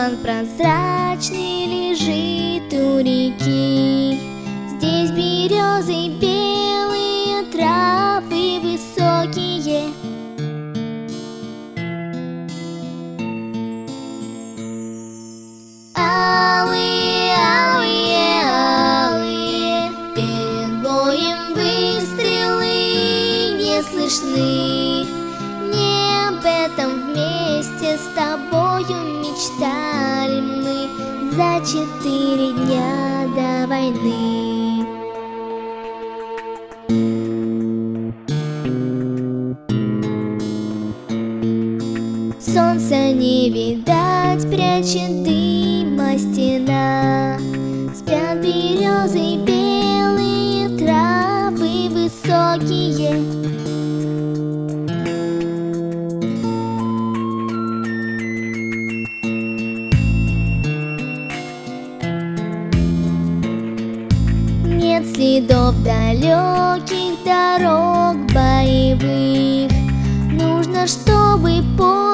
Туман прозрачный лежит у реки. Здесь березы белые, травы высокие. Алые, алые, алые, перед боем выстрелы не слышны. Не об этом вместе с тобою мечтали мы за 4 дня до войны. Солнца не видать, прячет дыма стена. Спят березы белые, травы высокие. Нет следов далеких дорог боевых. Нужно, чтобы